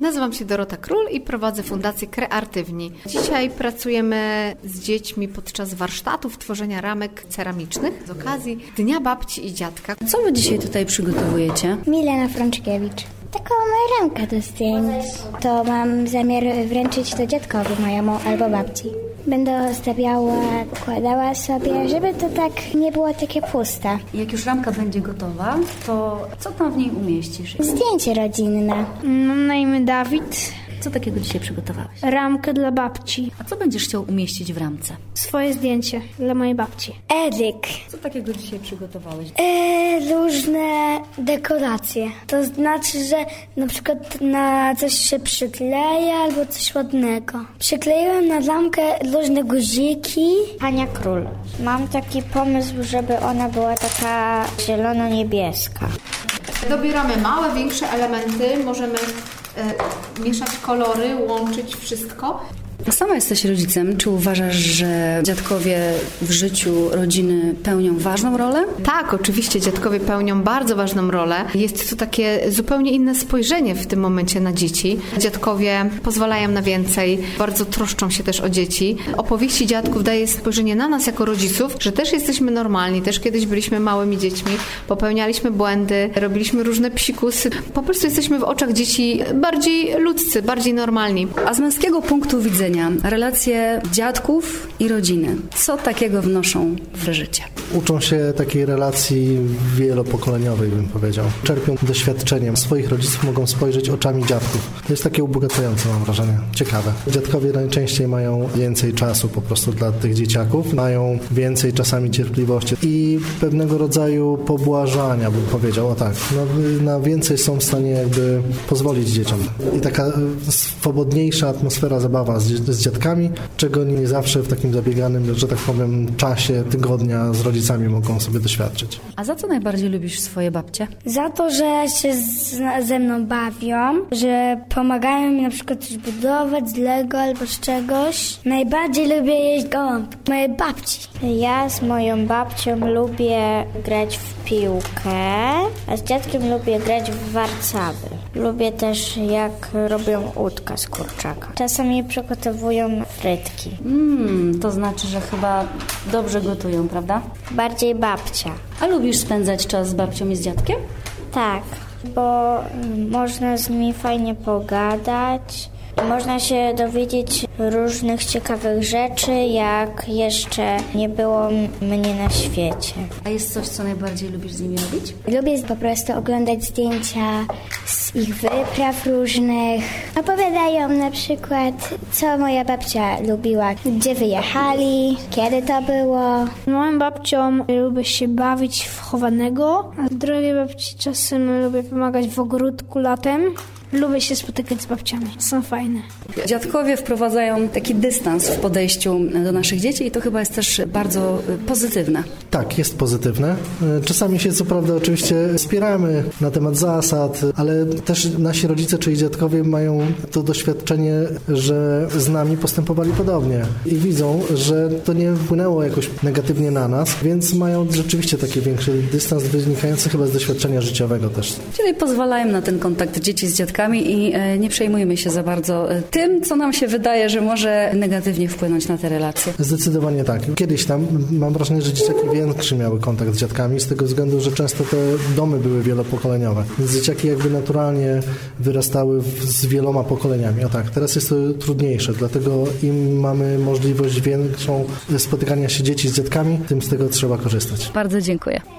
Nazywam się Dorota Król i prowadzę Fundację Kreatywni. Dzisiaj pracujemy z dziećmi podczas warsztatów tworzenia ramek ceramicznych z okazji Dnia Babci i Dziadka. Co wy dzisiaj tutaj przygotowujecie? Milena Frączkiewicz. Taką ramkę do zdjęć. To mam zamiar wręczyć to dziadkowi mojemu albo babci. Będę ozdabiała, układała sobie, żeby to tak nie było takie puste. Jak już ramka będzie gotowa, to co tam w niej umieścisz? Zdjęcie rodzinne. Mam na imię Dawid. Co takiego dzisiaj przygotowałeś? Ramkę dla babci. A co będziesz chciał umieścić w ramce? Swoje zdjęcie dla mojej babci. Edyk. Co takiego dzisiaj przygotowałeś? Różne dekoracje. To znaczy, że na przykład na coś się przykleja albo coś ładnego. Przykleiłem na ramkę różne guziki. Ania Król. Mam taki pomysł, żeby ona była taka zielono-niebieska. Dobieramy małe, większe elementy, możemy mieszać kolory, łączyć wszystko. Sama jesteś rodzicem. Czy uważasz, że dziadkowie w życiu rodziny pełnią ważną rolę? Tak, oczywiście dziadkowie pełnią bardzo ważną rolę. Jest to takie zupełnie inne spojrzenie w tym momencie na dzieci. Dziadkowie pozwalają na więcej, bardzo troszczą się też o dzieci. Opowieści dziadków daje spojrzenie na nas jako rodziców, że też jesteśmy normalni, też kiedyś byliśmy małymi dziećmi, popełnialiśmy błędy, robiliśmy różne psikusy. Po prostu jesteśmy w oczach dzieci bardziej ludzcy, bardziej normalni. A z męskiego punktu widzenia relacje dziadków i rodziny. Co takiego wnoszą w życie? Uczą się takiej relacji wielopokoleniowej, bym powiedział. Czerpią doświadczeniem. Swoich rodziców mogą spojrzeć oczami dziadków. To jest takie ubogacające, mam wrażenie. Ciekawe. Dziadkowie najczęściej mają więcej czasu po prostu dla tych dzieciaków. Mają więcej czasami cierpliwości i pewnego rodzaju pobłażania, bym powiedział. O tak. Na więcej są w stanie jakby pozwolić dzieciom. I taka swobodniejsza atmosfera zabawa z dziadkami, czego nie zawsze w takim zabieganym, że tak powiem, czasie tygodnia z rodzicami mogą sobie doświadczyć. A za co najbardziej lubisz swoje babcie? Za to, że się ze mną bawią, że pomagają mi na przykład coś budować z Lego albo z czegoś. Najbardziej lubię jeść gołąbki mojej babci. Ja z moją babcią lubię grać w piłkę, a z dziadkiem lubię grać w warcaby. Lubię też, jak robią udka z kurczaka. Czasami przygotowują frytki. To znaczy, że chyba dobrze gotują, prawda? Bardziej babcia. A lubisz spędzać czas z babcią i z dziadkiem? Tak, bo można z nimi fajnie pogadać. Można się dowiedzieć różnych ciekawych rzeczy, jak jeszcze nie było mnie na świecie. A jest coś, co najbardziej lubisz z nimi robić? Lubię po prostu oglądać zdjęcia z ich wypraw różnych. Opowiadają na przykład, co moja babcia lubiła, gdzie wyjechali, kiedy to było. Z moją babcią lubię się bawić w chowanego, a z drugiej babci czasem lubię pomagać w ogródku latem. Lubię się spotykać z babciami. Są fajne. Dziadkowie wprowadzają taki dystans w podejściu do naszych dzieci i to chyba jest też bardzo pozytywne. Tak, jest pozytywne. Czasami się co prawda oczywiście spieramy na temat zasad, ale też nasi rodzice, czyli dziadkowie mają to doświadczenie, że z nami postępowali podobnie i widzą, że to nie wpłynęło jakoś negatywnie na nas, więc mają rzeczywiście taki większy dystans wynikający chyba z doświadczenia życiowego też. Czyli pozwalają na ten kontakt dzieci z dziadkami i nie przejmujmy się za bardzo tym, co nam się wydaje, że może negatywnie wpłynąć na te relacje. Zdecydowanie tak. Kiedyś tam mam wrażenie, że dzieciaki większy miały kontakt z dziadkami z tego względu, że często te domy były wielopokoleniowe. Więc dzieciaki jakby naturalnie wyrastały z wieloma pokoleniami. O tak, teraz jest to trudniejsze, dlatego im mamy możliwość większą spotykania się dzieci z dziadkami, tym z tego trzeba korzystać. Bardzo dziękuję.